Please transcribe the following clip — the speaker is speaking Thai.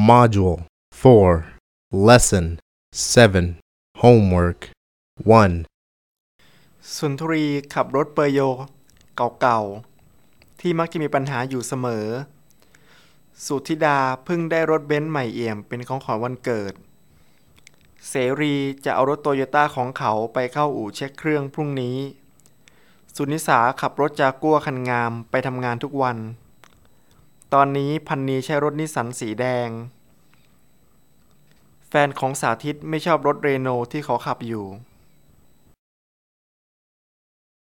Module 4 Lesson 7 Homework 1 สุนทรีขับรถเปอร์โยเก่าๆที่มักจะมีปัญหาอยู่เสมอสุทธิดาเพิ่งได้รถเบนซ์ใหม่เอี่ยมเป็นของขวัญวันเกิดเสรีจะเอารถโตโยต้าของเขาไปเข้าอู่เช็คเครื่องพรุ่งนี้สุนิสาขับรถจากัวคันงามไปทำงานทุกวันตอนนี้พันนีใช้รถนิสสันสีแดงแฟนของสาธิตไม่ชอบรถเรโนที่เขาขับอยู่